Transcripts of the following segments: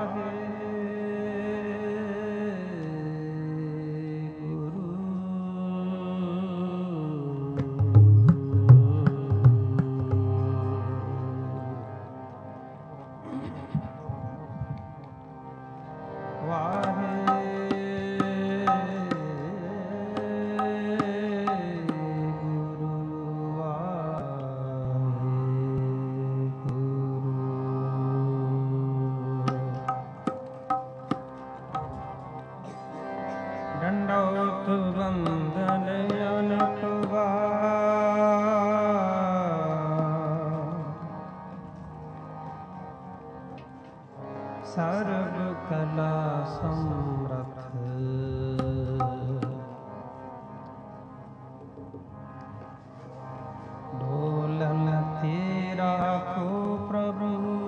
ਡੰਡੌਤ ਬੰਦਨ ਅਨੁਪਵਾ ਸਰਬ ਕਲਾ ਸਮਰਥ ਢੋਲਨ ਤੇਰਾ ਕੋ ਪ੍ਰਭੂ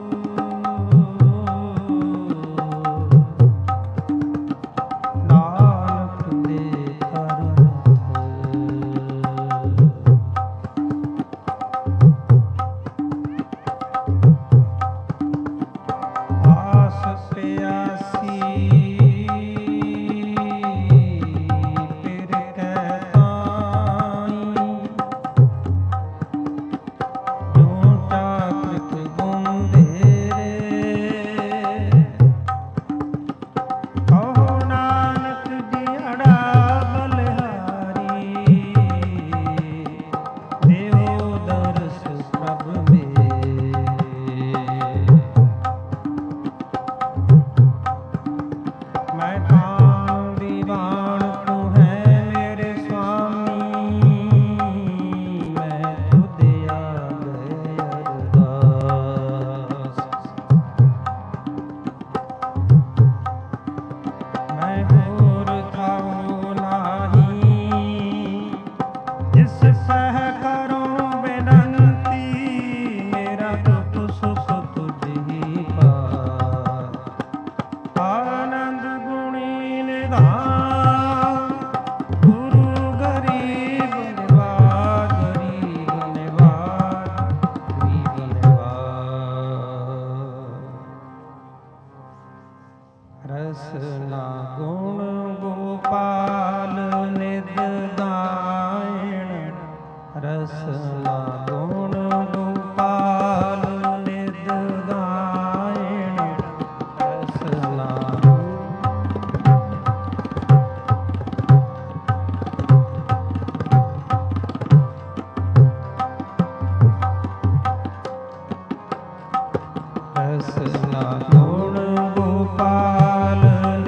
ਰਸਨਾ ਗੁਣ ਗੋਪਾਲ ਨਿਤ ਗਾਇਣ ਰਸਨਾ ਗੁਣ ਗੋਪਾਲ ਨਿਤ ਗਾਇਣ ਰਸਨਾ ਰਸਨਾ ਗੁਣ ਗੋਪਾਲ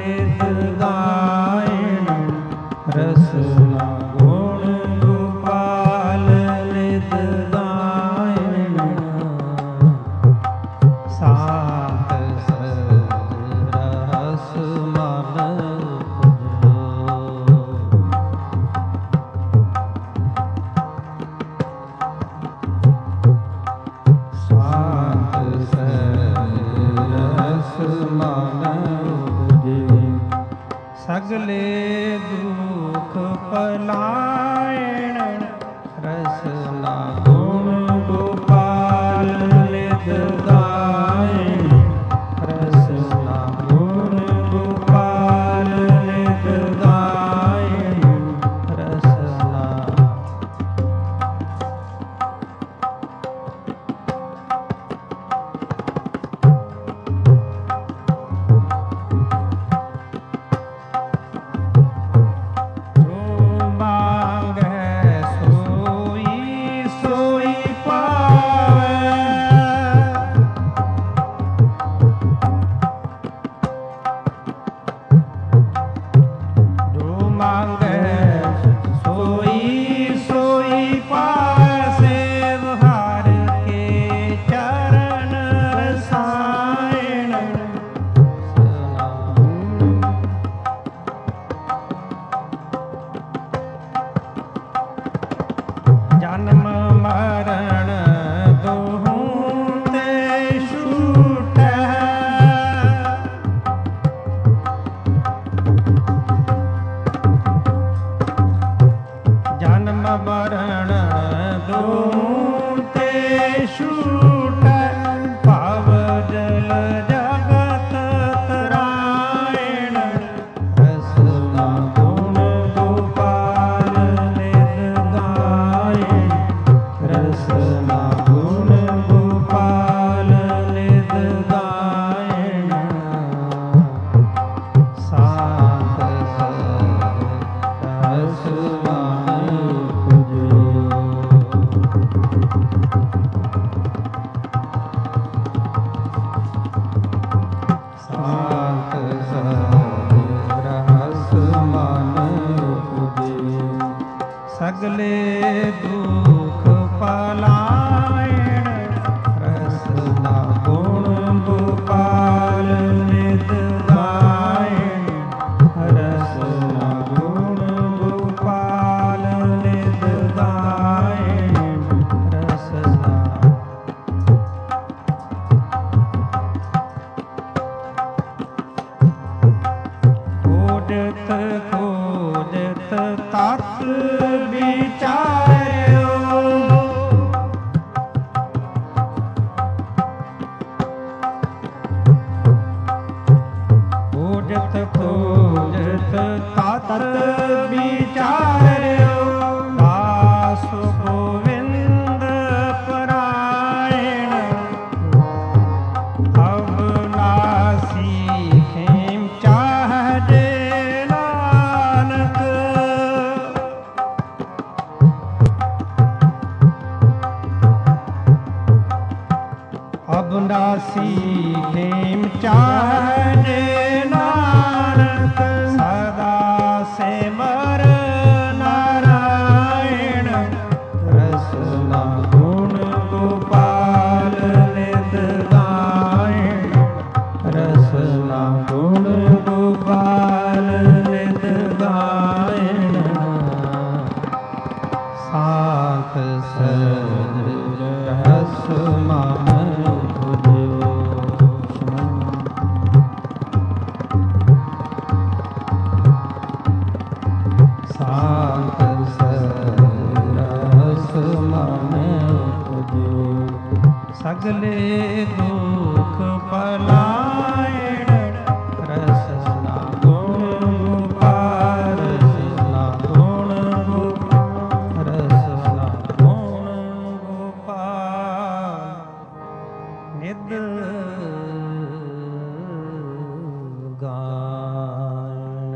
ਰਸਨਾ ਗੁਣ ਗੋਪਾਲ ਨਿਤ ਗਾਇਣ ਸਾਤ ਰਸ ਮਨ ਸਾਤ ਰਸ ਪਿਆਸੀ ਖੇਮ ਚਾਹੇ ਨਾਨਕ ਸਦਾ ਸਿਮਰ ਨਾਰਾਇਣ ਰਸਨਾ ਗੁਣ ਗੋਪਾਲ ਨਿਤ ਗਾਇਣ ਰਸਨਾ ਗੁਣ ਗੋਪਾਲ ਨਿਤ ਗਾਇਣ ਸਾਤ ਸਰ ਰਸ ਮਨ ਉਪਜਿਓ ਸਾਤ ਸਰ ਰਸ ਮਨ ਉਪਜਿਓ ਸਗਲੇ ਦੁਖ ਪਲਾਇਣ ਰਸਨਾ ਗੁਣ ਗੋਪਾਲ ਰਸਨਾ ਗੁਣ ਗੋਪਾਲ ਰਸਨਾ ਗੁਣ ਗੋਪਾਲ ਨਿਦ ਗਾਇਣ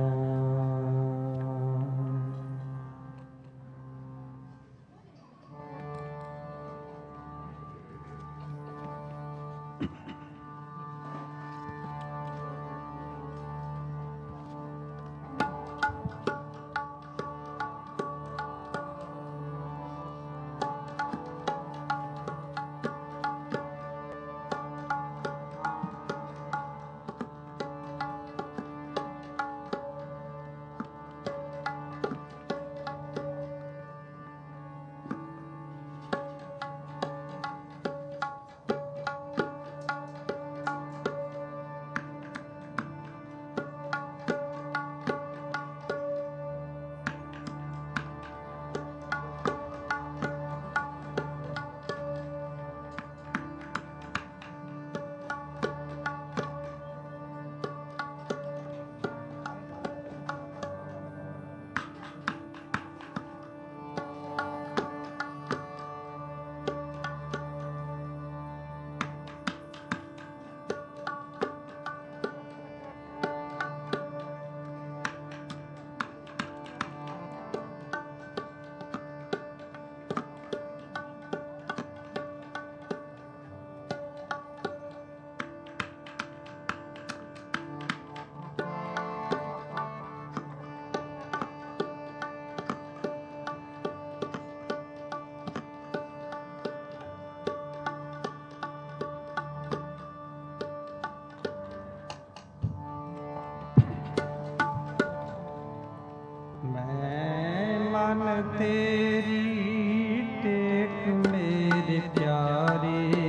ਮਨ ਤੇਰੀ ਟੇਕ ਮੇਰੇ ਪਿਆਰੇ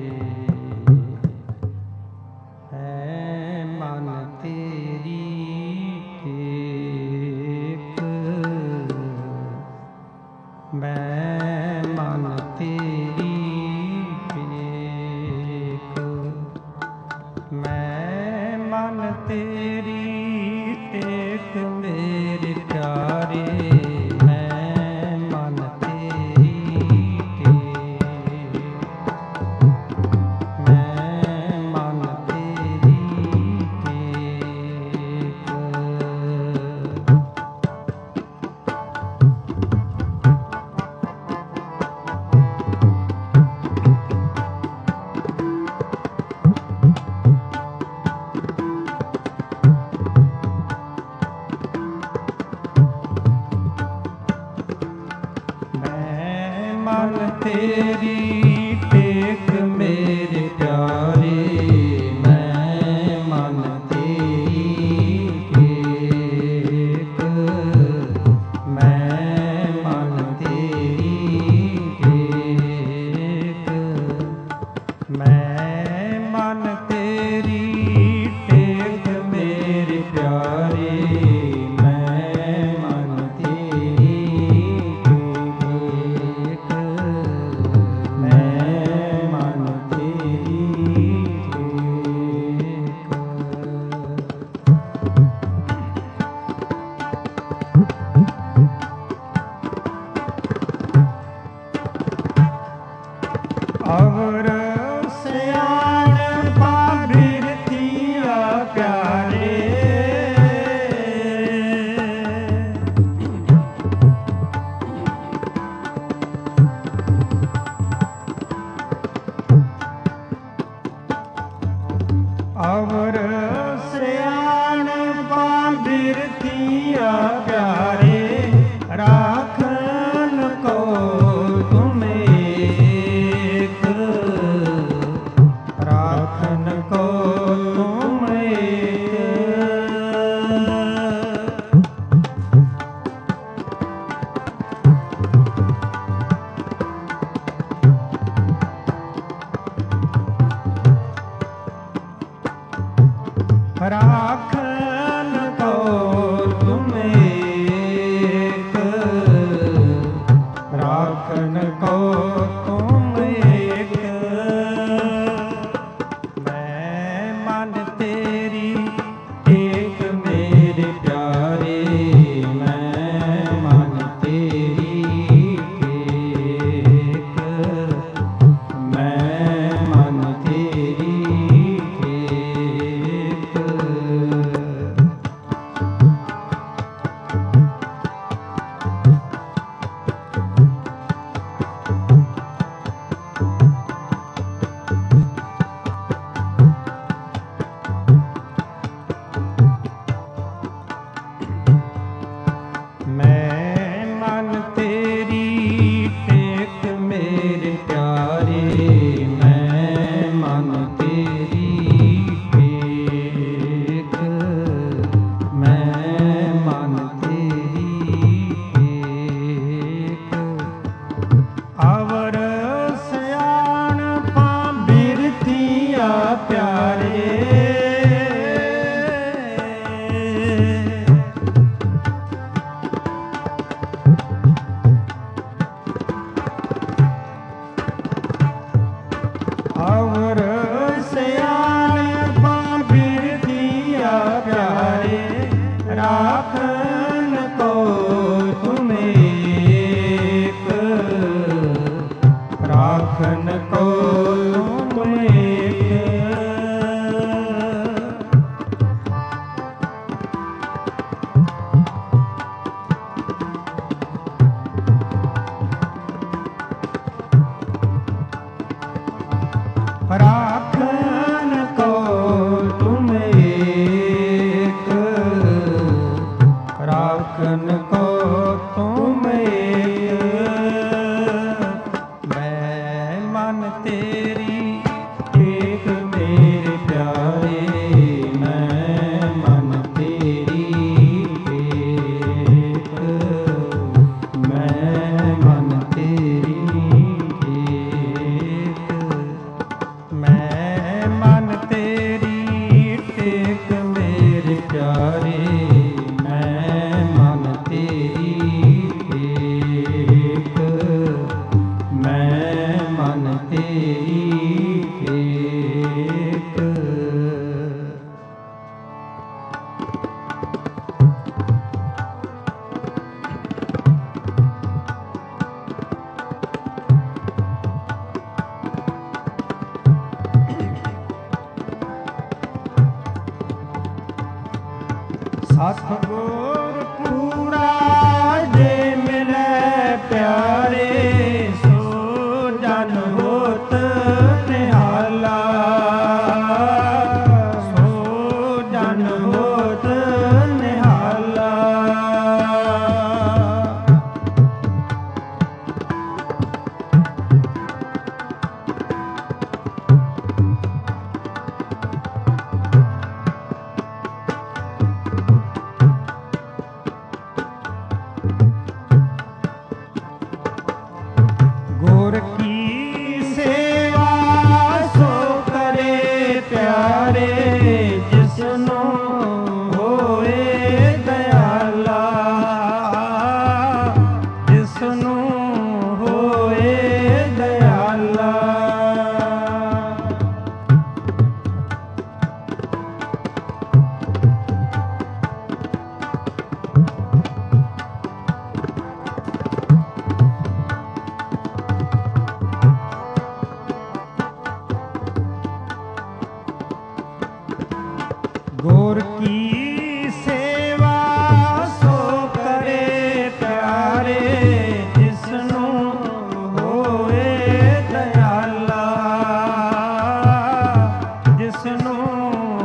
ਹੈ ਮਨ ਤੇਰੀ ਟੇਕ ਮੈਂ ਮਨ ਤੇਰੀ ਟੇਕ ਮੈਂ ਮਨ ਤੇਰੀ ਟੇਕ ਮੇਰੇ ਪਿਆਰੇ ਮਨ ਤੇਰੀ ਟੇਕ ਮੇਰੇ ਪਿਆਰੇ ਮੈਂ ਮਨ ਤੇਰੀ ਟੇਕ ਮੈਂ ਮਨ ਤੇਰੀ ਟੇਕ ਮੈਂ ਮਨ ਤੇਰੀ ਟੇਕ ਮੇਰੇ ਪਿਆਰੇ ਮੈਂ ਮਨ ਤੇਰੀ ਅਵਰ ਸਿਆਣ ਪਾ ਅਵਰ ਸਿਆਣਪਾ ਬਿਰਥੀਆ ਪਿਆਰੇ ਰਾਖਨ ਕੋ ਤੁਮ ਏਕ ਰਾਖਨ ਕੋ ਤੁਮ ਏਕ ਰਾਖਨ ਕੋ ਤੁਮ ਏਕ ਰਾਖਨ ਕੋ ਤੁਮ ਏਕ ਮੈਂ ਮਨ ਤੇਰੀ ਏਕ ਮੇਰੇ ਪਿਆਰੇ ਮੈਂ ਮਨ ਤੇਰੀ ਏਕ ਮੈਂ ਮਨ ਤੇਰੀ ਮੈਂ ਮਨ ਤੇਰੀ ਟੇਕ ਮੇਰੇ ਪਿਆਰੇ ਮੈਂ ਮਨ ਤੇਰੀ ਟੇਕ ਮੈਂ ਮਨ ਤੇਰੀ ਟੇਕ ਅਵਰ ਸਿਆਣਪਾ ਬਿਰਥੀਆ ਪਿਆਰੇ ਅਵਰ ਸਿਆਣਪਾ ਬਿਰਥੀਆ ਪਿਆਰੇ ਰਾਖਨ ਕੋ ਤੁਮ ਏਕ ਰਾਖਨ ਕੋ ਤੁਮ ਏਕ ਰਾਖਨ ਕੋ ਤੁਮ ਏਕ ਰਾਖਨ ਕੋ ਤੁਮ ਏਕ ਮੈਂ ਮਨ ਤੇਰੀ ਏਕ ਮੇਰੇ ਪਿਆਰੇ ਮੈਂ ਮਨ ਤੇਰੀ ਏਕ ਮੈਂ ਮਨ ਤੇਰੀ ਏਕ ਮੈਂ ਮਨ ਤੇਰੀ ਟੇਕ ਮੇਰੇ ਪਿਆਰੇ ਮੈਂ ਮਨ ਤੇਰੀ ਟੇਕ ਮੈਂ ਮਨ ਤੇਰੀ ਟੇਕ ਸਤਿਗੁਰ ਪੂਰਾ ਜੇ ਮਿਲੈ ਪਿਆਰੇ ਸੋ ਜਨ ਹੋਤ ਨਿਹਾਲਾ ਸੋ ਜਨ ਹੋਤ ਨਿਹਾਲਾ ਗੁਰ ਕੀ ਸੇਵਾ ਸੋ ਕਰੇ ਪਿਆਰੇ ਜਿਸਨੂੰ ਹੋਏ ਦਇਆਲਾ ਜਿਸਨੂੰ ਹੋਏ ਦਇਆਲਾ ਗੁਰ ਕੀ ਸੇਵਾ ਸੋ ਕਰੇ ਪਿਆਰੇ ਜਿਸਨੂੰ ਹੋਏ ਦਇਆਲਾ ਜਿਸਨੂੰ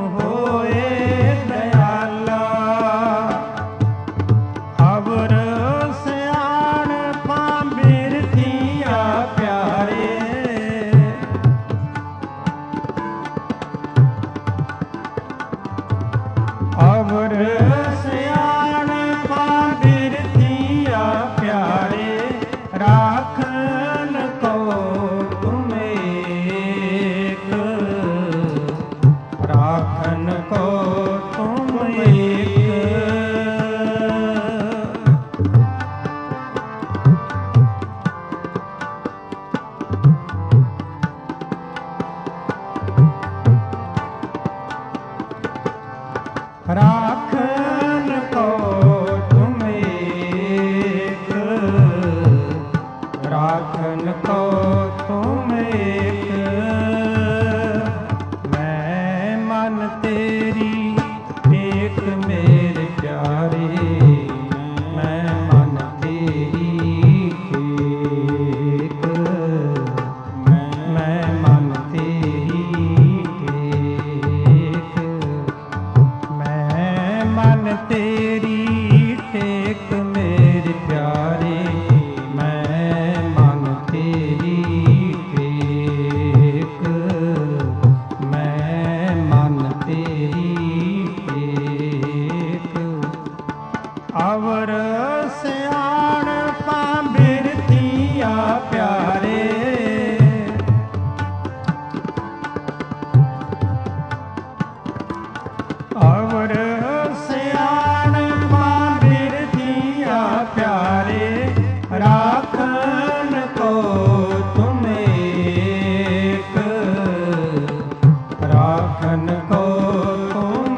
राखन को तुम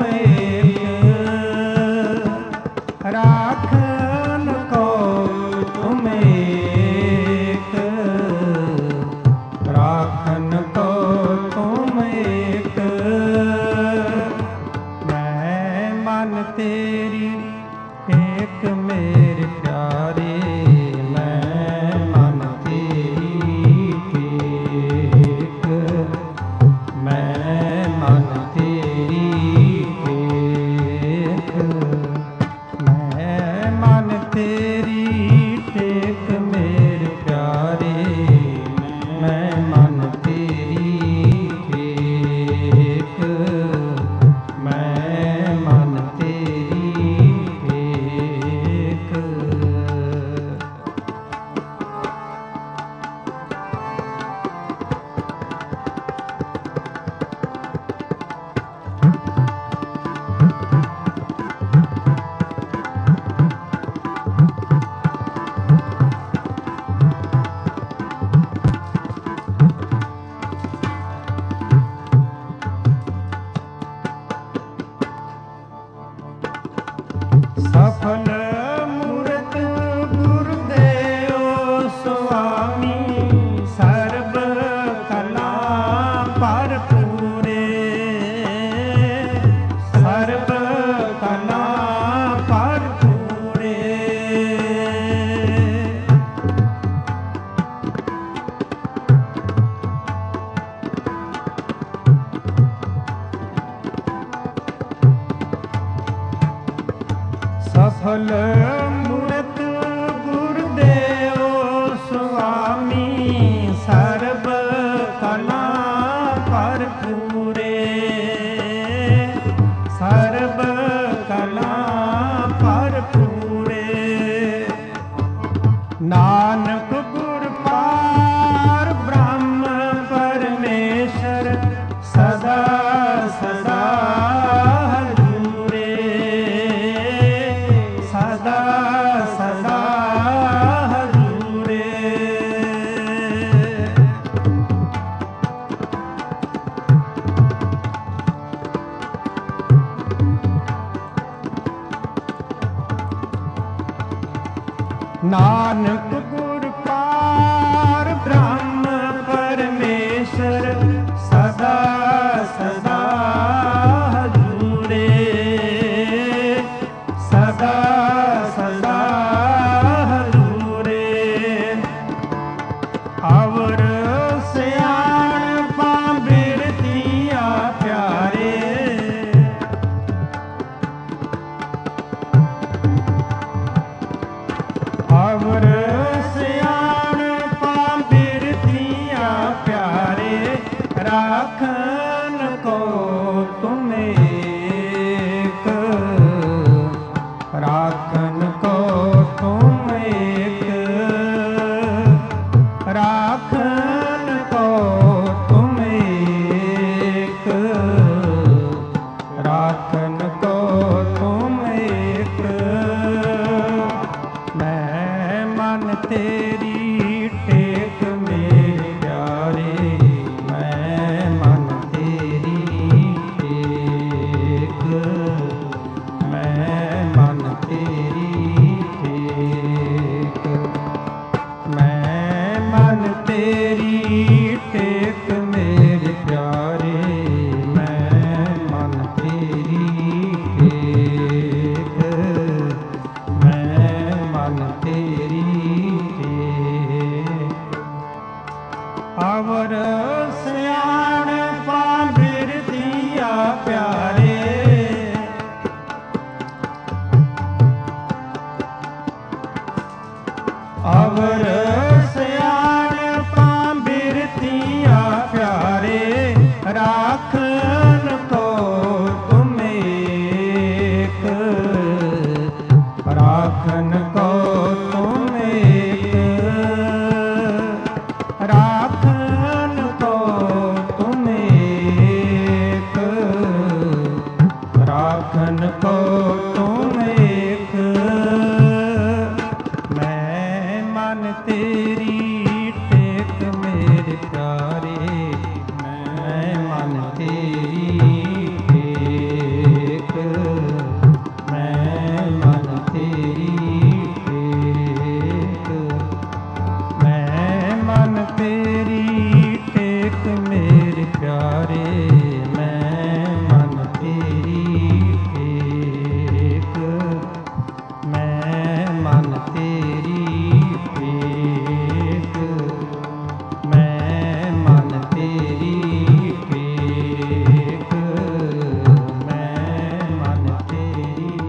एक, राखन को तुम एक, राखन को तुम एक। मैं मन तेरी एक मेरे प्यारे, मैं मन तेरी एक, मैं मन तेरी एक, मैं मन तेरी एक मेरे प्यारे, मैं मन तेरी एक, मैं मन तेरी एक। सफल मूरत गुरुदेव स्वामी, सर्व कला भरपूरे, सर्व कला भरपूरे। सफल मूरत गुरुदेव स्वामी, सर्व कला भरपूरे, सर्व कला भरपूरे। नानक गुर पार ब्रह्म परमेश्वर, सदा सदा हजूरे, सदा सदा हजूरे। नानक गुर पार ब्रह्म परमेश्वर, सदा सदा हजूरे, सदा सदा हजूरे। अवर सियाणपा बिरतिया प्यारे, अवर सियाणपा बिरतिया प्यारे, राखन को तुम एक, राखन को तुम एक, राखन को तुम एक, राखन को तुम एक। मैं मन तेरी टेक मेरे प्यारे, मैं मन तेरी टेक, मैं मन तेरी टेक, मैं मन तेरी टेक मेरे प्यारे, मैं मन तेरी टेक, मैं मन तेरी टेक। अवर सियाणपा बिरतिया प्यारे, अवर सियाणपा बिरतिया प्यारे, राखन को तुम एक, राखन को तुम एक, राखन को तुम एक, राखन को तुम एक। मैं मन तेरी टेक मेरे प्यारे, मैं मन तेरी ਮੈਂ ਮਨ ਤੇਰੀ ਟੇਕ, ਮੈਂ ਮਨ ਤੇਰੀ ਟੇਕ, ਮੈਂ ਮਨ ਤੇਰੀ ਟੇਕ, ਮੈਂ ਮਨ ਤੇਰੀ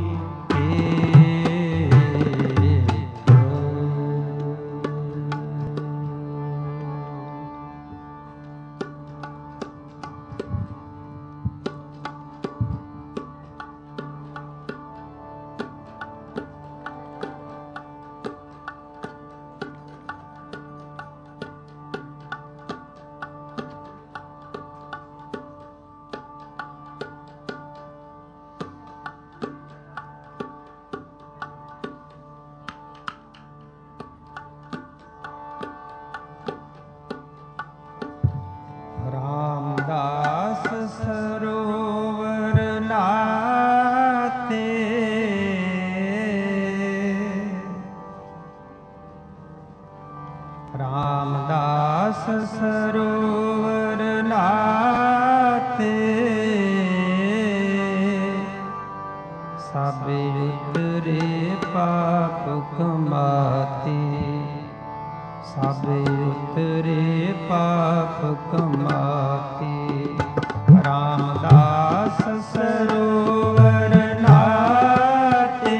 ਰਾਮਦਾਸ ਸਰੋਵਰ ਨਾਤੇ, ਰਾਮਦਾਸ ਸਰੋਵਰ ਨਾਤੇ, ਸਭੇ ਉਤਰੇ ਪਾਪ ਕਮਾਤੇ, ਸਭੇ ਉਤਰੇ ਪਾਪ ਕਮਾਤੇ। ਰਾਮਦਾਸ ਸਰੋਵਰ ਨਾਤੇ,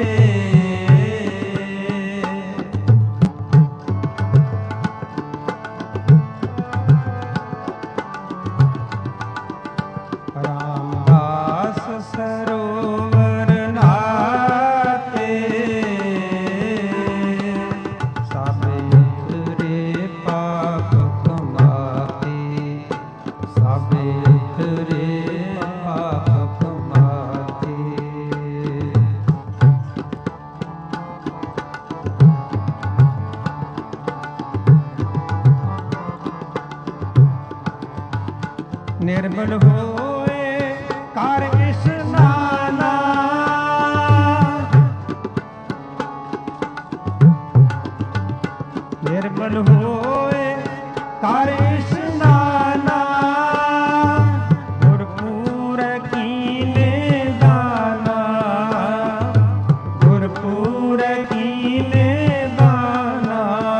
ਰਾਮਦਾਸ ਸਰੋਵਰ ਨਾਤੇ, ਸਭੇ ਉਤਰੇ ਪਾਪ ਕਮਾਤੇ, ਸਭੇ ਉਤਰੇ ਪਾਪ ਕਮਾਤੇ। ਨਿਰਮਲ ਹੋਏ ਕਰ ਇਸ਼ਨਾਨਾ, ਨਿਰਮਲ ਹੋਏ ਕਰ ਇਸ਼ਨਾਨਾ, ਗੁਰਪੂਰ ਕੀਨੇ ਦਾਨਾ, ਗੁਰਪੂਰ ਕੀਨੇ ਦਾਨਾ।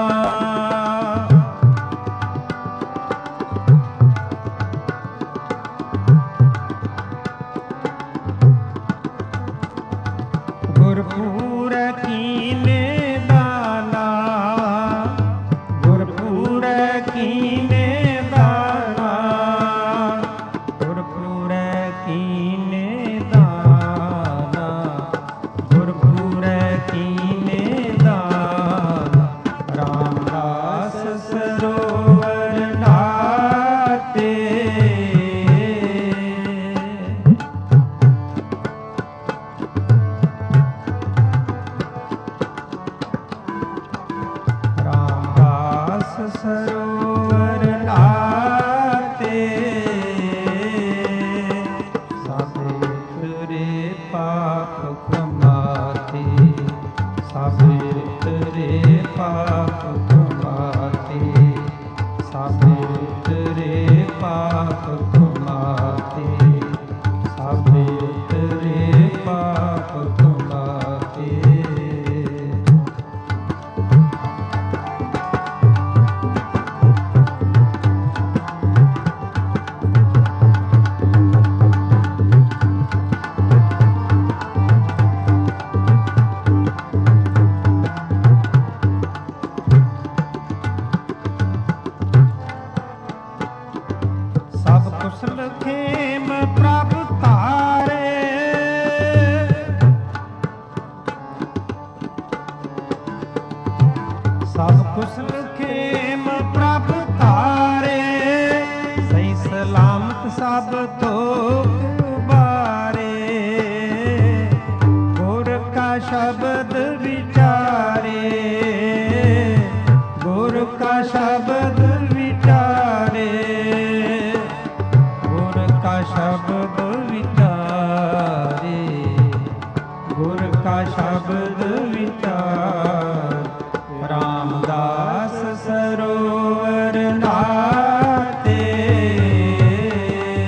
ਗੁਰਪੂਰ ਕੀਨੇ ਦਾਨਾ, ਗੁਰਪੂਰ ਕੀਨੇ ਦਾਨਾ, ਗੁਰਪੂਰ ਕੀਨੇ ਦਾਨਾ, ਗੁਰਪੂਰ ਕੀਨੇ ਦਾਨਾ। ਰਾਮਦਾਸ ਸਰੋਵਰ ਨਾਤੇ, ਰਾਮਦਾਸ ਸਰੋਵਰ ਨਾਤੇ, ਸਭੇ ਉਤਰੇ ਪਾਪ ਕਮਾਤੇ, ਸਭੇ ਉਤਰੇ ਪਾਪ ਕਮਾਤੇ, ਸਭੇ ਉਤਰੇ ਪਾਪ ਕਮਾਤੇ, ਸਭੇ ਉਤਰੇ ਪਾਪ ਕਮਾਤੇ। ਸਭ ਕੁਸਲ ਖੇਮ ਪ੍ਰਭ ਧਾਰੇ, ਸਭ ਕੁਸਲ ਖੇਮ ਪ੍ਰਭ ਧਾਰੇ, ਸਹੀ ਸਲਾਮਤ ਸਭ ਤੋਕ ਬਾਰੇ, ਗੁਰ ਕਾ ਸ਼ਬਦ ਵਿਚਾਰੇ, ਗੁਰ ਕਾ ਸ਼ਬਦ ਵਿਚਾਰੇ, ਗੁਰ ਕਾ ਸ਼ਬਦ ਵਿਚਾਰੇ, ਗੁਰ ਕਾ ਸ਼ਬਦ ਵਿਚਾਰ। ਰਾਮਦਾਸ ਸਰੋਵਰ ਨਾਤੇ,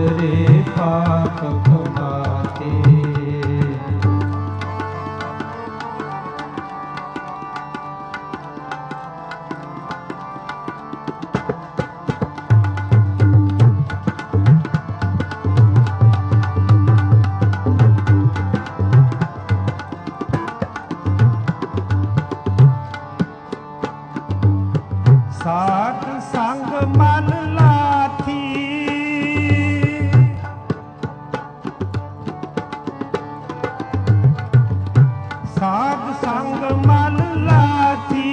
ਉਤਰੇ ਪਾਪ ਕਮਾਤੇ। ਸਾਧ ਸੰਗ ਮਨ ਲਾਥੀ, ਸਾਧ ਸੰਗ ਮਨ ਲਾਥੀ,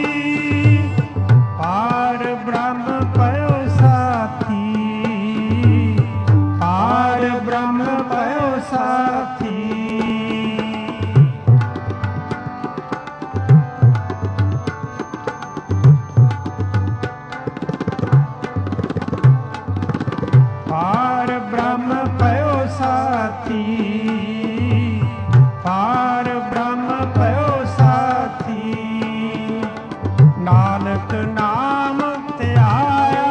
ਪਾਰ ਬ੍ਰਹਮ ਪਇਓ ਸਾਥੀ, ਪਾਰ ਬ੍ਰਹਮ ਪਇਓ ਸਾਥੀ। ਪਾਰ ਬ੍ਰਹਮ ਪਇਓ ਸਾਥੀ, ਪਾਰ ਬ੍ਰਹਮ ਪਇਓ ਸਾਥੀ। ਨਾਨਕ ਨਾਮ ਧਿਆਇਆ,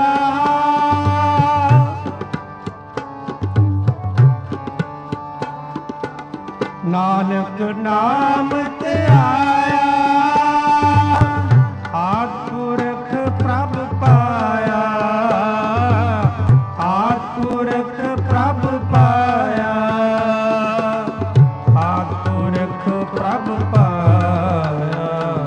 ਨਾਨਕ ਨਾਮ ਧਿਆਇਆ, ਆਤਮੁਰਖ ਪ੍ਰਭ ਪਾਇਆ, ਆਤਮੁਰਖ ਪ੍ਰਭ ਪਾਇਆ, ਆਤਮੁਰਖ ਪ੍ਰਭ ਪਾਇਆ,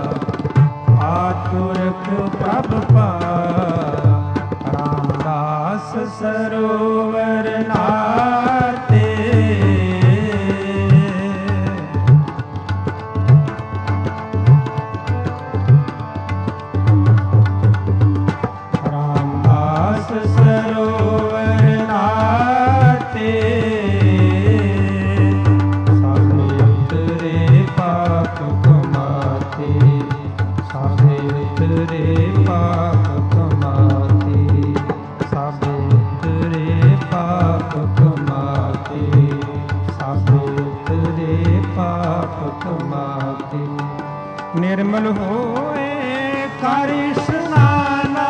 ਆਤਮੁਰਖ ਪ੍ਰਭ ਪਾਇਆ। ਰਾਮਦਾਸ ਸਰੋਵਰ ਨਾਤੇ, ਰਾਮਦਾਸ ਸਰੋਵਰ ਨਾਤੇ, ਸਾਰੇ ਉਤਰੇ ਪਾਪ ਕਮਾਤੇ, ਸਾਰੇ ਉਤਰੇ ਪਾਪ ਕਮਾਤੇ, ਸਾਰੇ ਉਤਰੇ ਪਾਪ ਕਮਾਤੇ, ਸਾਰੇ ਉਤਰੇ ਪਾਪ ਕਮਾਤੇ। ਨਿਰਮਲ ਹੋਏ ਕਰ ਇਸ਼ਨਾਨਾ,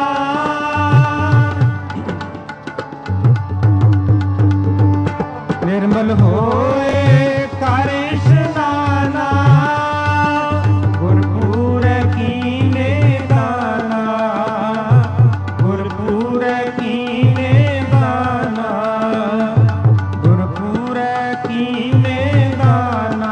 ਨਿਰਮਲ ਹੋਏ ਕਰ ਇਸ਼ਨਾਨਾ, ਗੁਰਪੂਰ ਕੀਨੇ ਦਾਨਾ, ਗੁਰਪੂਰ ਕੀਨੇ ਦਾਨਾ, ਗੁਰਪੂਰ ਕੀਨੇ ਦਾਨਾ,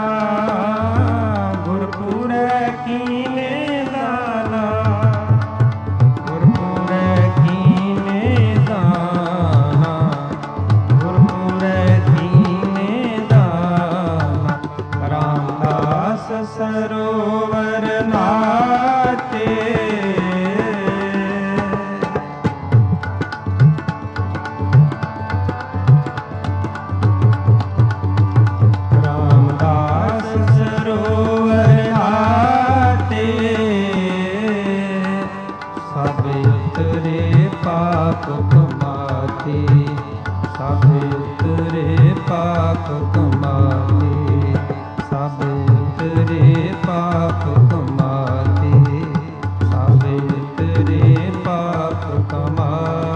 ਗੁਰਪੂਰ ਕੀਨੇ ਦਾਨਾ, ਗੁਰਪੂਰ ਕੀਨੇ ਦਾਨਾ, ਗੁਰਪੂਰ ਕੀਨੇ ਦਾਨਾ। ਰਾਮਦਾਸ ਸਰੋਵਰ ਨਾਤੇ, ਰਾਮਦਾਸ ਸਰੋਵਰ ਨਾਤੇ, ਸਭ ਉਤਰੇ ਪਾਪ ਕਮਾਤੇ, ਸਭ ਉਤਰੇ ਪਾਪ ਕਮਾਤੇ, ਸਭ ਉਤਰੇ ਪਾਪ ਕਮਾਤੇ, ਸਭ ਉਤਰੇ ਪਾਪ ਕਮਾਤੇ।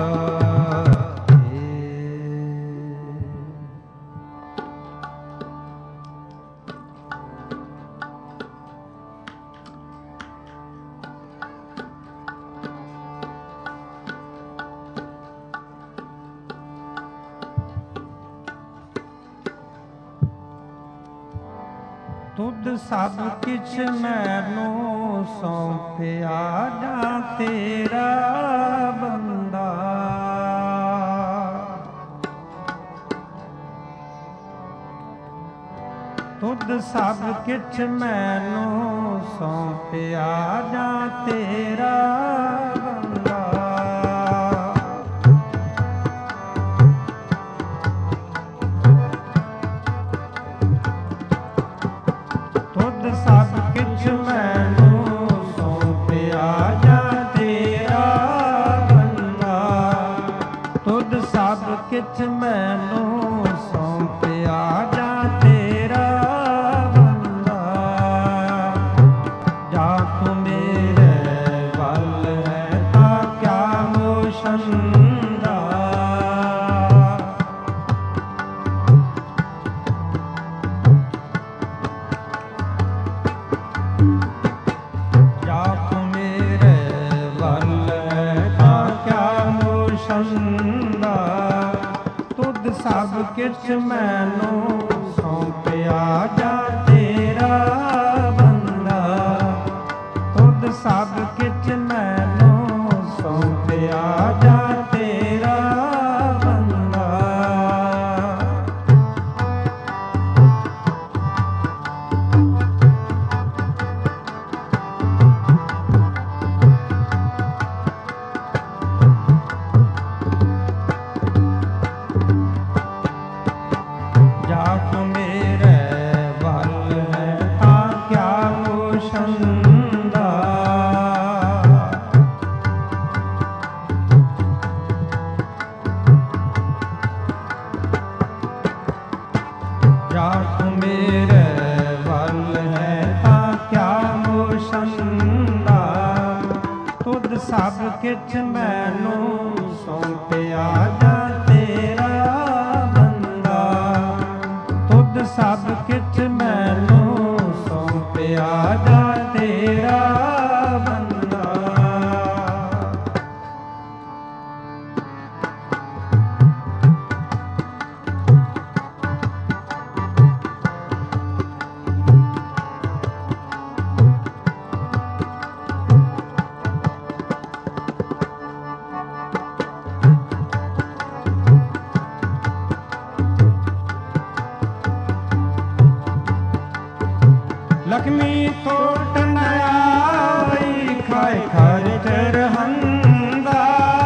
ਤੁਧ ਸਭ ਕਿਛ ਮੈਨੂੰ ਸੌਂਪਿਆ, ਜਾਂ ਤੇਰਾ ਬੰਦਾ। ਤੁਧ ਸਭ ਕਿਛ ਮੈਨੂੰ ਸੌਂਪਿਆ, ਜਾਂ ਤੇਰਾ ਬੰਦਾ। ਤੁਧ ਸਭ ਕਿਛ ਮੈਨੂੰ ਸੌਂਪਿਆ, ਜਾਂ ਤੇਰਾ ਬੰਦਾ। ਤੁਧ ਸਭ ਕਿਛ ਮੈਨੂੰ ਸੌਂਪਿਆ, ਜਾਂ ਤੇਰਾ ਬੰਦਾ। ਜਾ ਤੂੰ ਮੇਰੇ ਵੱਲ ਹੈ ਤਾਂ ਕਿਆ ਮੋਸ਼ੰਦਾ, ਤੁਧ ਸਭ ਕਿਛ ਮੈਨੂੰ ਸੌਂਪਿਆ ਜਾ ਤੇਰਾ ਬੰਦਾ। ਤੁਧ ਸਭ ਕਿਛ ਮੈਨੂੰ ਸੌਂਪਿਆ ਜਾ ਤੇਰਾ ਬੰਦਾ। ਜਾਤ ਮੇਰੇ ਵੱਲ ਹੈ ਤਾਂ ਕਿਆ ਮੁਸ਼ੰਦਾ। ਜਾਤ ਮੇਰੇ ਵੱਲ ਹੈ ਤਾਂ ਕਿਆ ਮੁਸ਼ੰਦਾ। ਤੁਧ ਸਭ ਕਿਛ ਮੈਨੂੰ ਸੌਂਪਿਆ ਜਾ ਤੇਰਾ ਬੰਦਾ। ਤੁਧ ਸਭ ਕਿਛ ਮੈਨੂੰ ਸੌਂਪਿਆ ਜਾ ਤੇਰਾ ਬੰਦਾ। ਲਖਮੀ ਤੋਟ ਨ ਆਈ ਖਾਏ ਖਰਚ ਰਹੰਦਾ।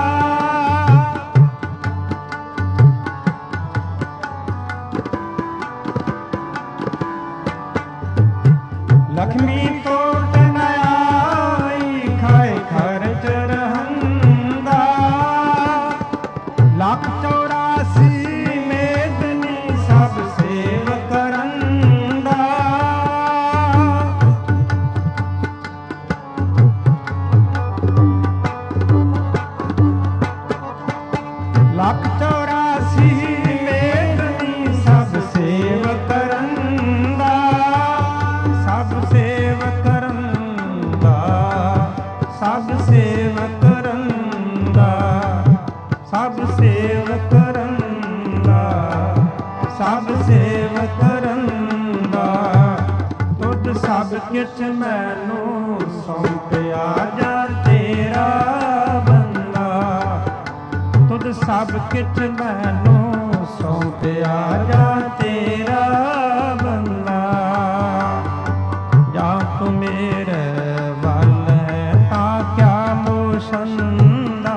ਲਖਮੀ ਤੋਟ ਨ ਆਈ ਖਾਏ ਖਰਚ ਰਹੰਦਾ। ਲੱਖ 84 ਮੇਦਨੀ ਸਭ ਸੇਵ ਕਰੰਦਾ। ਲੱਖ 84 ਮੇਦਨੀ ਸਭ ਸੇਵ ਕਰੰਦਾ। ਸਭ ਸੇਵ ਕਰੰਦਾ। ਸਭ ਸੇਵ ਕਰੰਦਾ। ਸਭ ਸੇਵ ਕਰੰਦਾ। ਸਭ ਸੇਵ ਕਰੰਦਾ। ਤੁਧ ਸਭ ਕਿਛ ਮੈਨੂੰ ਸੌਂਪਿਆ ਜਾ ਤੇਰਾ ਬੰਦਾ। ਤੁਧ ਸਭ ਕਿਛ ਮੈਨੂੰ ਸੌਂਪਿਆ ਜਾ ਤੇਰਾ ਬੰਦਾ। ਜਾਂ ਤੂੰ ਮੇਰੇ ਵੱਲ ਹੈ ਤਾਂ ਕਿਆ ਮੁਸ਼ੰਦਾ।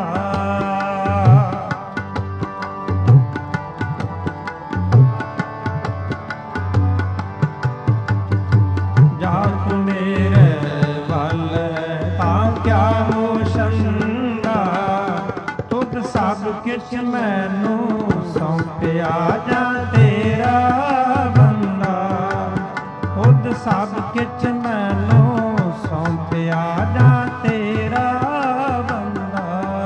ਜਾਂ ਤੂੰ ਮੇਰੇ ਵੱਲ ਹੈ ਤਾਂ ਕਿਆ ਮੁਸ਼ੰਦਾ। ਤੁਧ ਸਭ ਕਿਛ ਮੈਨੂੰ ਸੌਂਪਿਆ ਜਾ ਤੇਰਾ ਬੰਦਾ। ਤੁਧ ਸਭ ਕਿਛ ਮੈਨੂੰ ਸੌਂਪਿਆ ਜਾ ਤੇਰਾ ਬੰਦਾ।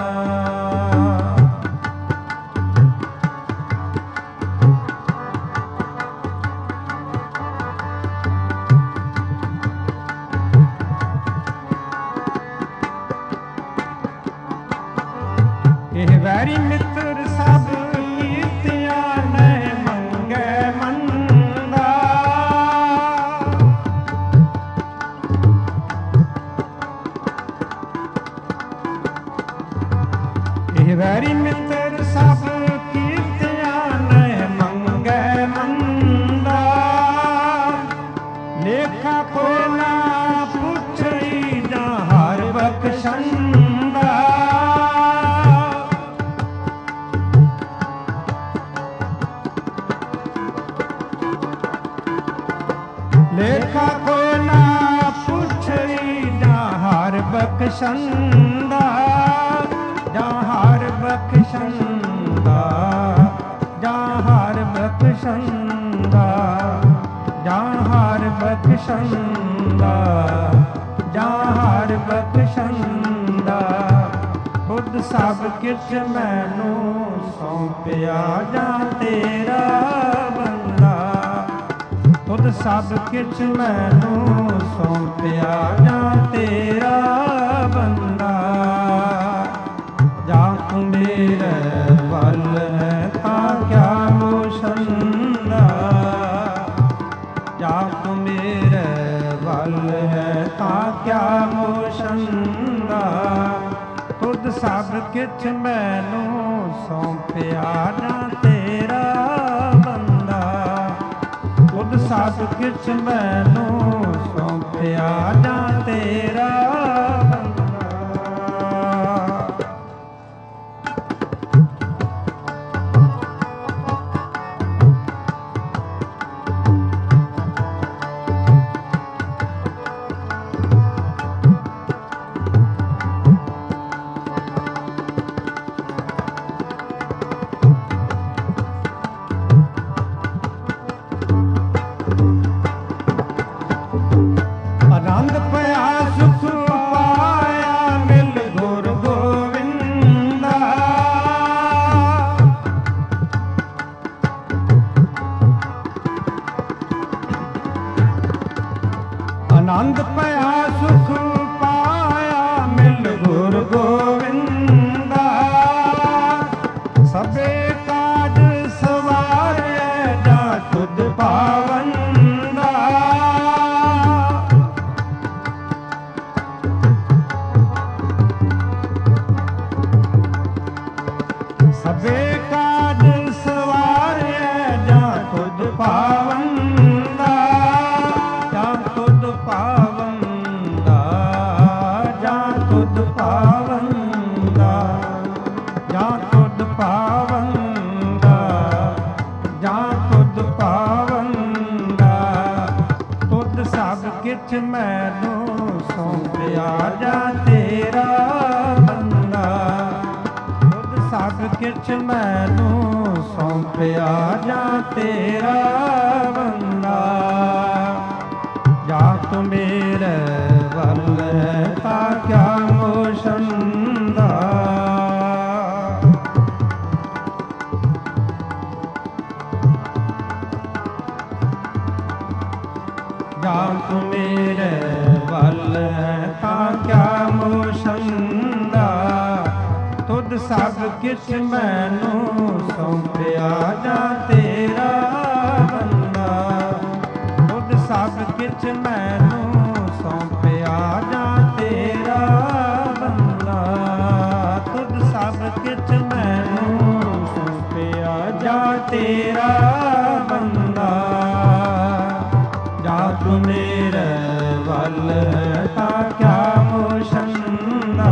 ਇਹ ਵੈਰੀ ਮਿੱਤਰ ਸਭ ਕੀਰਤੀਆਂ ਨੇ ਮੰਗੇ ਮੰਦਾ। ਇਹ ਵੈਰੀ ਮਿੱਤਰ ਸਭ ਕੀਰਤੀਆਂ ਨੇ ਮੰਗੇ ਮੰਦਾ। ਲੇਖਾ ਕੋਈ ਨਾ ਪੁੱਛਈ ਜਾਂ ਹਰ ਬਖਸ਼ੰਦਾ। ਲੇਖਾ ਕੋਈ ਨਾ ਪੁੱਛਈ ਜਾਂ ਹਰ ਬਖਸ਼ੰਦਾ। ਜਾਂ ਹਰ ਬਖਸ਼ੰਦਾ। ਜਾਂ ਹਰ ਬਖਸ਼ੰਦਾ। ਜਾਂ ਹਰ ਬਖਸ਼ੰਦਾ। ਜਾਂ ਹਰ ਬਖਸ਼ੰਦਾ। ਤੁਧ ਸਭ ਕਿਛ ਮੈਨੂੰ ਸੌਂਪਿਆ ਜਾ ਤੇਰਾ ਬੰਦਾ। ਤੁਧ ਸਭ ਕਿਛ ਮੈਨੂੰ ਸੌਂਪਿਆ ਜਾ ਤੇਰਾ ਬੰਦਾ। ਜਾਂ ਤੂੰ ਮੇਰੇ ਵੱਲ ਹੈ ਤਾਂ ਕਿਆ ਕਿਛ ਮੈਨੂੰ ਸੌਂਪਿਆ ਨਾ ਤੇਰਾ ਬੰਦਾ। ਖੁਦ ਸਭ ਕਿਛ ਮੈਨੂੰ ਸੌਂਪਿਆ ਨਾ ਤੇਰਾ ਬੰਦਾ। ਆਨੰਦ ਪਿਆ ਸੁਖ ਪਾਇਆ ਮਿਲ ਗੁਰ ਗੋਵਿੰਦਾ। ਆਨੰਦ ਪਿਆ ਸੁਖ ਪਾਇਆ ਮਿਲ ਗੁਰ ਗੋਵਿੰਦਾ। ਸਭੇ ਕਾਜ ਸਵਾਰਿਆ ਜਾ ਤੁਧ ਪਾਵੰਦਾ। ਸਭੇ ਕਾਜ ਸਵਾਰਿਆ ਜਾ ਤੁਧ ਪਾਵੰਦਾ। ਜਾ ਤੁਧ ਪਾਵੰਦਾ। ਜਾ ਤੁਧ ਪਾਵੰਦਾ। ਜਾ ਤੁਧ ਪਾਵੰਦਾ। ਜਾ ਤੁਧ ਪਾਵੰਦਾ। ਤੁਧ ਸਭ ਕਿਛ ਮੈਨੂੰ ਸੌਂਪਿਆ ਜਾ ਤੇਰਾ ਬੰਦਾ। ਸਭ ਕਿਛ ਮੈਨੂੰ ਸੌਂਪਿਆ ਜਾ ਤੇਰਾ ਬੰਦਾ। ਜਾ ਤੂੰ ਮੇਰੇ ਵੱਲ ਹੈ ਤਾਂ ਕਿਆ ਮੋਸ਼ੰਦਾ। ਜਾ ਤੂੰ ਮੇਰੇ ਵੱਲ ਹੈ ਤਾਂ ਕਿਆ ਮੋਸ਼ੰਦਾ। ਤੁਧ ਸਭ ਕਿਛ ਮੈਨੂੰ ਸੌਂਪਿਆ ਜਾ ਤੇਰਾ ਬੰਦਾ। ਤੁਧ ਸਭ ਕਿਛ ਮੈਨੂੰ ਸੌਂਪਿਆ ਜਾ ਤੇਰਾ ਬੰਦਾ। ਤੁਧ ਸਭ ਕਿਛ ਮੈਨੂੰ ਸੌਂਪਿਆ ਜਾ ਤੇਰਾ ਬੰਦਾ। ਜਾ ਤੂੰ ਮੇਰੇ ਵੱਲ ਹੈ ਤਾਂ ਕਿਆ ਮੋਸ਼ੰਦਾ।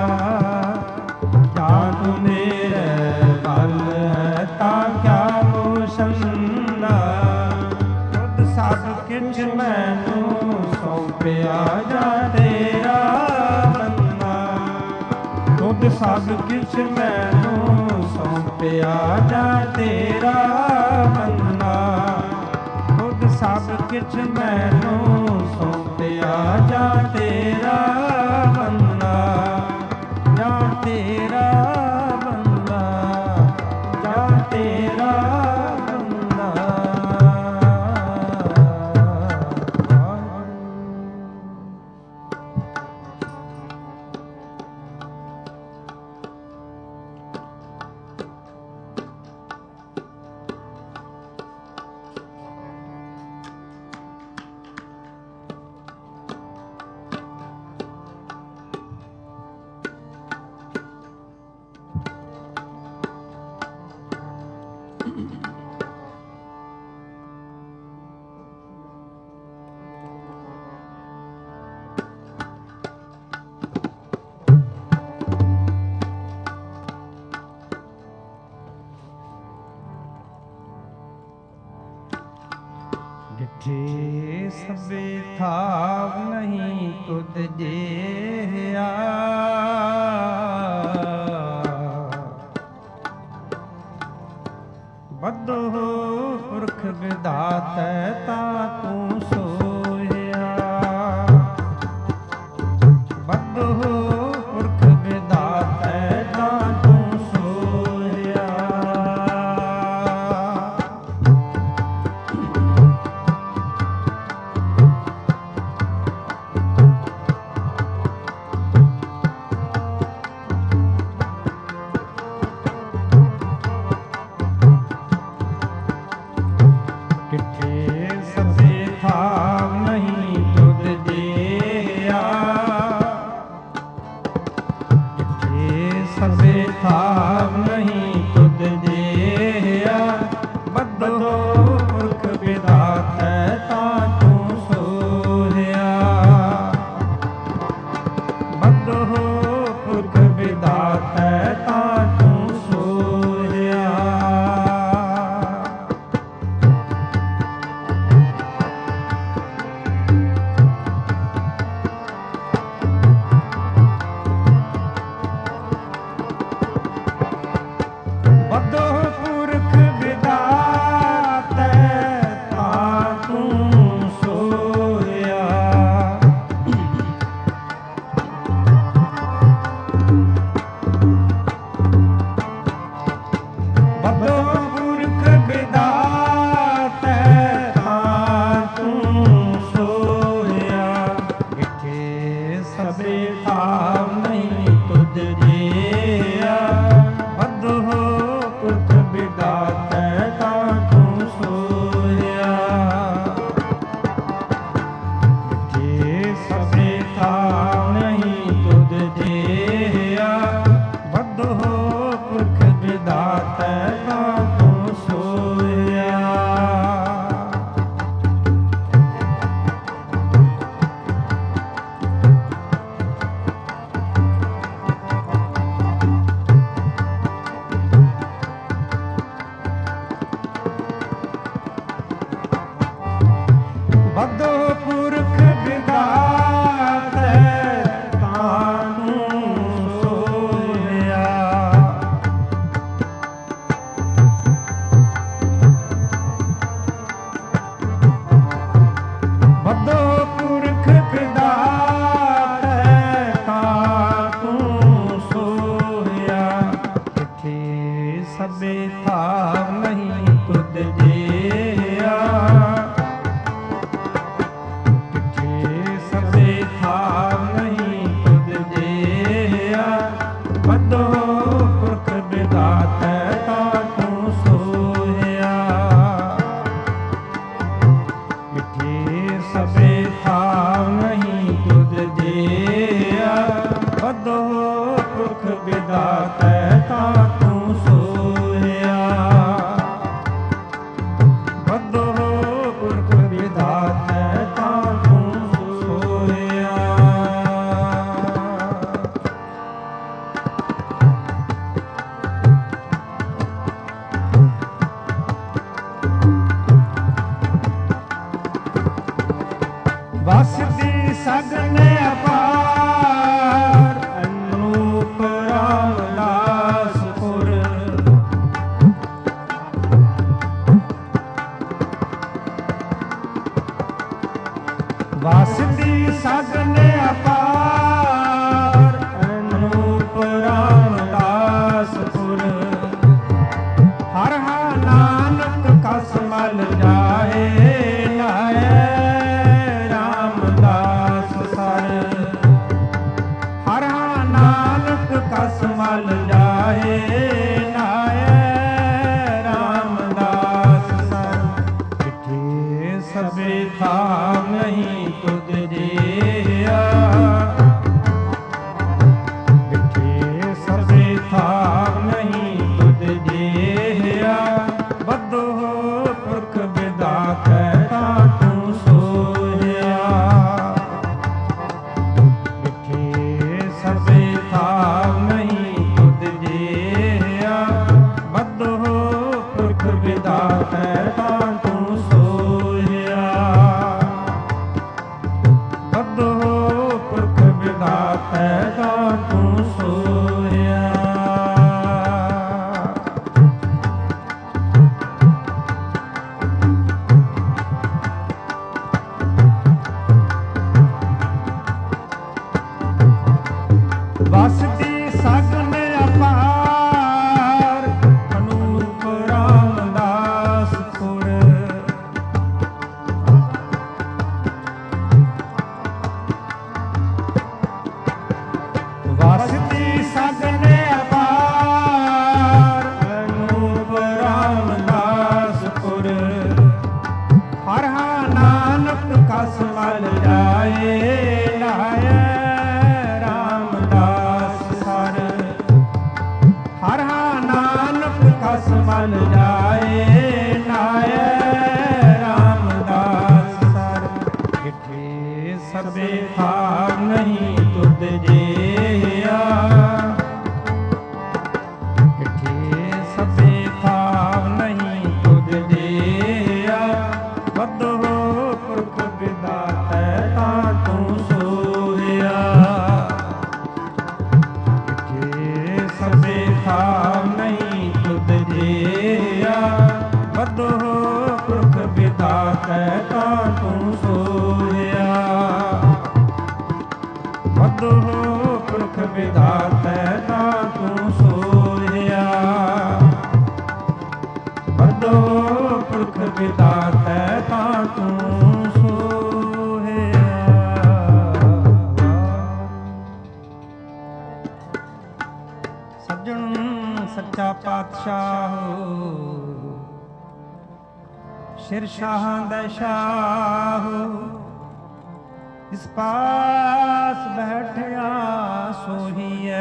ਜਾ ਤੂੰ ਮੇਰੇ ਵੱਲ ਹੈ ਤਾਂ ਕਿਆ ਮੋਸ਼ੰਦਾ। ਤੁਧ ਸਭ ਕਿਛ ਮੈਨੂੰ ਸੌਂਪਿਆ ਜਾ ਤੇਰਾ ਬੰਦਾ। ਤੁਧ ਸਭ ਕਿਛ ਮੈਨੂੰ ਸੌਂਪਿਆ ਜਾ ਤੇਰਾ ਬੰਦਾ। ਤੁਧ ਸਭ ਕਿਛ ਮੈਨੂੰ ਸੌਂਪਿਆ ਜਾ ਤੇਰਾ ਬੰਦਾ। ਜਾ ਤੇਰਾ ਬੰਦਾ। ਜਾ ਤੇਰਾ ਬੰਦਾ। ਡਿਠੇ ਸਭੇ ਥਾਵ ਨਹੀਂ ਤੁਧ ਜਿਹਾ। ਬੱਧੋ ਪੁਰਖ ਵਿਧਾਤੈ ਤਾਂ ਤੂੰ ਸੋਇਆ। ਬੱਧੋ ਪੁਰਖ ਵਿਧਾਤੈ ਤਾਂ ਤੂੰ ਸੋਇਆ। ਕਿੱਥੇ ਸਭੇ ਥਾਵ ਬਦੋ ਪੁਰਖ ਵਿਦਾਤੈ ਤਾਂ ਤੂੰ ਸੋਹਿਆ। ਬਦੋ ਪੁਰਖ ਵਿਦਾਤੈ ਤਾਂ ਤੂੰ ਸੋਹਿਆ। ਬਦੋ ਪੁਰਖ ਵਿਦਾਤੈ ਤਾਂ ਤੂੰ ਸੋਹਿਆ। ਬਦੋ ਪੁਰਖ ਵਿਦਾਤੈ ਤਾਂ ਤੂੰ ਸੋਹਿਆ। ਇੱਥੇ ਸਭੇ ਥਾਵ ਨਹੀਂ ਤੁਧ ਜਿਆ। ਬਦੋ ਪੁਰਖ ਵਿਦਾਤੈ ਤਾਂ ਤੂੰ ਸੋਹਿਆ। ਇੱਥੇ ਸਭੇ ਥਾਵ ਨਹੀਂ ਤੁਧ ਜਿਆ। ਬਦੋ ਪੁਰਖ ਵਿਦਾਤੈ ਤਾਂ ਤੂੰ ਸੋਹਿਆ। ਬਦੋ ਪੁਰਖ ਵਿਦਾਤੈ ਤਾਂ ਤੂੰ ਸੋਹਿਆ। ਬਦੋ ਪੁਰਖ ਵਿਦਾਤੈ ਤਾਂ ਤੂੰ ਸੋਹਿਆ। ਇੱਥੇ ਸਭੇ ਥਾਵ ਨਹੀਂ ਤੁਧ ਜਿਆ। ਇੱਥੇ ਸਭੇ ਥਾਵ ਨਹੀਂ ਤੁਧ ਜਿਆ। ਬਦੋ ਪੁਰਖ ਵਿਦਾਤੈ ਤਾਂ ਤੂੰ ਸੋਹਿਆ। ਇੱਥੇ ਸਭੇ ਥਾਵ ਨਹੀਂ ਤੁਧ ਜਿਆ। ਬਦੋ ਪੁਰਖ ਵਿਦਾਤੈ ਤਾਂ ਤੂੰ ਸੋਹਿਆ। ਬਦੋ ਪੁਰਖ ਵਿਦਾਤੈ ਤਾਂ ਤੂੰ ਸੋਹਿਆ। ਵਸਦੀ ਸਗਨ ਅਪਾਰ ਅਨੂਪ ਰਾਮਦਾਸਪੁਰ। ਵਸਦੀ ਸਗਨ ਅਪਾਰ ਅਨੂਪ ਰਾਮਦਾਸਪੁਰ। ਹਰ ਹਾ ਨਾਨਕ ਕਸ ਮਲ ਜਾਏ ਨਾਏ ਰਾਮਦਾਸ ਸਰ। ਹਰ ਹਾ ਨਾਨਕ ਕਸ ਮਲ ਜਾਏ ਨਾਏ ਰਾਮਦਾਸ ਸਰ। ਇੱਥੇ ਸਭੇ ਥਾਵ ਨਹੀਂ ਤੁਧ ਜਿਆ। ਇੱਥੇ ਸਭੇ ਥਾਵ ਨਹੀਂ ਤੁਧ ਜਿਆ। ਬਦੋ ਪੁਰਖ ਵਿਦਾਤੈ ਤਾਂ ਤੂੰ ਸੋਹਿਆ। ਇੱਥੇ ਸਭੇ ਥਾਵ ਨਹੀਂ ਤੁਧ ਜਿਆ। ਬਦੋ ਪੁਰਖ ਵਿਦਾਤੈ ਤਾਂ ਤੂੰ ਸੋਹਿਆ। ਬਦੋ ਪੁਰਖ ਵਿਦਾਤੈ ਤਾਂ ਤੂੰ ਸੋਹਿਆ। ਵਸਦੀ ਸਗਨ ਅਪਾਰ ਅਨੂਪ ਰਾਮਦਾਸਪੁਰ। ਵਸਦੀ ਸਗਨ ਅਪਾਰ ਅਨੂਪ ਰਾਮਦਾਸਪੁਰ। ਹਰ ਹਾ ਨਾਨਕ ਕਸ ਮਲ ਜਾਏ ਨਾਏ ਰਾਮਦਾਸ ਸਰ। ਹਰ ਹਾ ਨਾਨਕ ਕਸ ਮਲ ਜਾਏ ਨਾਏ भाव नहीं तुद जिया। किठे सबे भाव नहीं तुद जिया। बद हो पुरख विधाता तां तू सोया। किठे सबे भाव नहीं तुद जिया। बद हो पुरख विधाता तां तू सोया। बद हो पुरख विधाता तां तू सोया। बद हो पुरख विधाता तां तू सोया। सज्जन सच्चा पातशाह सिर शाहां दा शाह। इस पास बैठिया सोहीए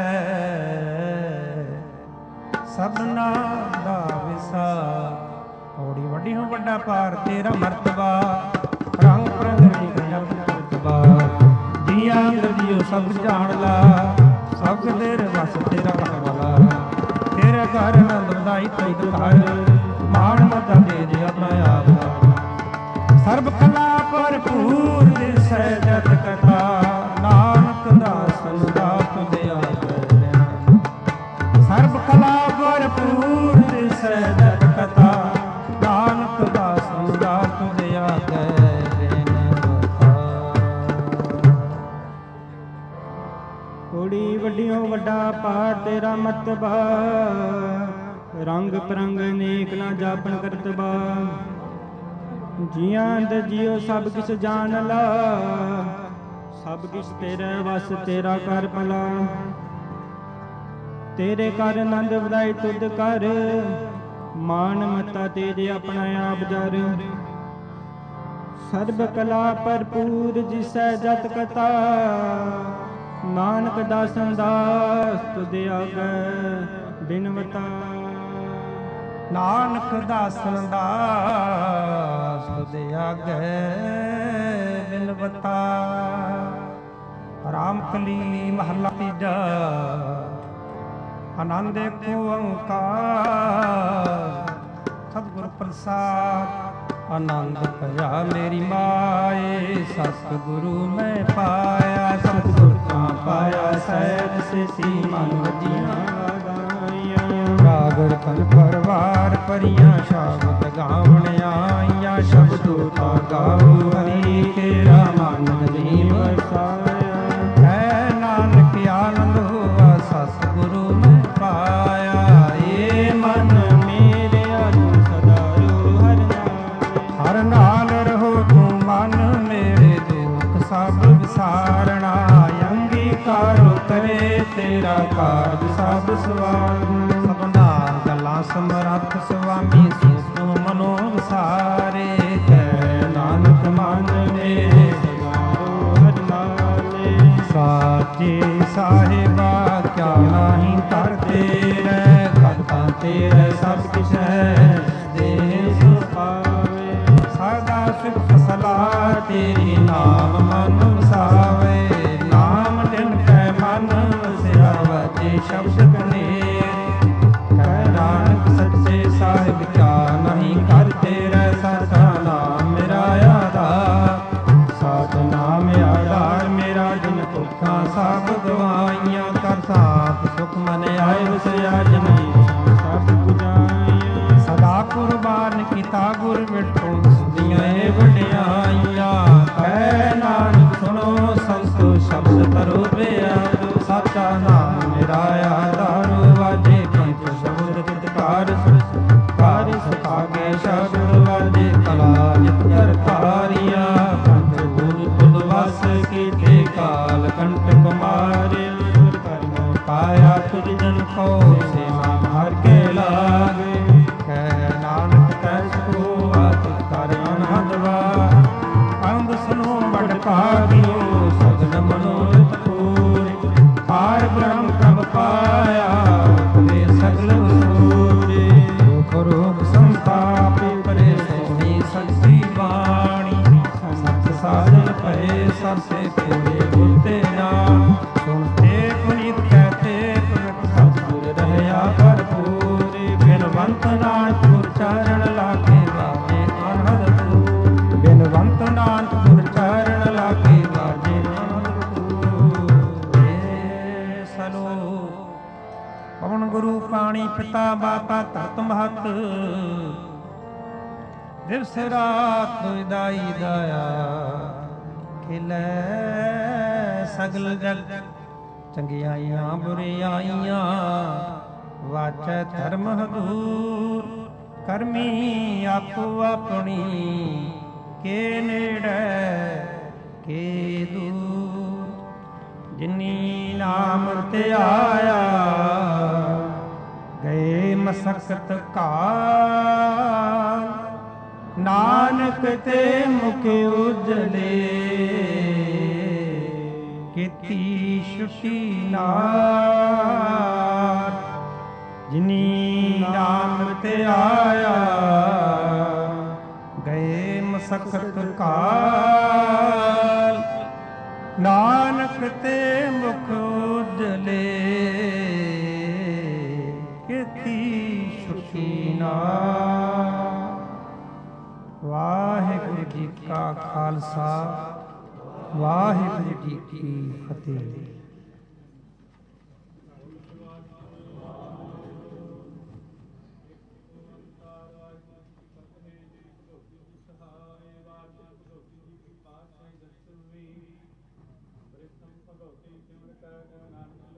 सबना दा विसा। पौड़ी वड्डी हो वड्डा पार तेरा मर्तबा। रंग प्रगति गजब मर्तबा। दिया दियो सब जान ला। सब तेरे वस तेरा वाला। तेरे घर नंद बधाई तुद घर। मान मता दे दे अपना आप। सर्ब कला भरपूर दिसै जत कथा। नानक दासन दास दया कर। सर्ब कला भरपूर दिसै जत कथा। नानक दासन दास दया कर। कोड़ी वड्डियों वड्डा पार तेरा मर्तबा। रंग परंग नेक ना जापन करतबा। जियां द जियो सब किस जान ला। सब किस तेरे वस तेरा कर भला। तेरे कर आनंद वधाई तुद कर। मान मता तेरे अपना आप जर। सर्ब कला भरपूर जिसै जत कथा। नानक दासन दास तुद आगे बिनवता। नानक दासन दास तुद आगे बिनवता। रामकली महला तीजा। आनंद एक ओंकार सतगुर प्रसाद। आनंद भया मेरी माए सतगुरु मैं पाया। सतगुर का पाया सहज से सी मन वजिया गाइया। रागर कल परवार परियां शब्द गावण आइया। शब्दों का गाओ हरि तेरा मन नी वसाया। है नानक आनंद हुआ सतगुरु मैं पाया। ये मन मेरे अनु सदा रो हर नाल। हर नाल रहो तू मन मेरे दुख सब विसारणा। अंगीकारो करे तेरा कारज सब सवार। सबना गला समरथ स्वामी सुनो मनो विसारे। नानक मन मेरे सदारो हर नाले। साचे साहिबा क्या नहीं कर तेरे। करता तेरे सब किश है दे सो पावे। सदा सुख सलाह तेरी नाम मन वसावे। नाम दिन कै मन वसिया वजे शब्द कनेर। नानक सच्चे साहिब क्या नहीं कर तेरा। साचा नाम मेरा आधार। साच नाम आधार मेरा। जिन दुखा सब गवाइया। कर साथ सुख मन आए वसया। जनी सब बुझाइया। सदा कुर्बान किता गुर बिठो सुदियां वड्याइया। कह नानक सुनो संतो शब्द करो बेआ। साचा नाम मेरा आधार। वाजे कंठ शब्द कार कार सखागे शब्द वाजे। कला जित कर तारिया। कंठ गुर पुद वस कीते काल कंठ कुमारे। कर्म पाया तुझ जन को सेवा मार के लागे। कह नानक कैसको आत कर अनहदवा। अंग सुनो बड़ भागियो सगन मनोरथ पूरे। पार ब्रह्म कब पाया वे सगल सूरे। दुख रोग संताप करे ਪਿਤਾ ਮਾਤਾ ਧਰਤ ਮਹਤ, ਦਿਵਸ ਰਾਤ ਦੁਇਦਾਈ ਦਾਇਆ, ਖਿਲੈ ਸਗਲ ਜਗ। ਚੰਗਿਆਈਆਂ ਬੁਰਿਆਈਆਂ ਵਾਚੈ ਧਰਮ ਹਦੂਰ, ਕਰਮੀ ਆਪੋ ਆਪਣੀ ਕੇ ਨੇੜੇ ਕੇ ਦੂਰ। ਜਿਨੀ ਨਾਮ ਤੇ ਆਇਆ ਗਏ ਮਸਕਤ ਕਾਲ, ਨਾਨਕ ਤੇ ਮੁਖ ਉਜਲੇ ਕੀਤੀ ਛੁਟੀ ਨਾਰ। ਜਿਨੀ ਨਾਮ ਤੇ ਆਇਆ ਗਏ ਮਸਕਤ ਕਾਲ, ਨਾਨਕ ਤੇ ਮੁਖ ਉਜਲੇ ਕੀਤੀ ਛੁਟੀ ਨਾਰ। ਵਾਹਿਗੁਰੂ ਜੀ ਕਾ ਖਾਲਸਾ, ਵਾਹਿਗੁਰੂ ਜੀ ਕੀ ਫਤਿਹ। ਭਗਉਤੀ ਸਿਮਰ ਕੈ ਨਾਨਕ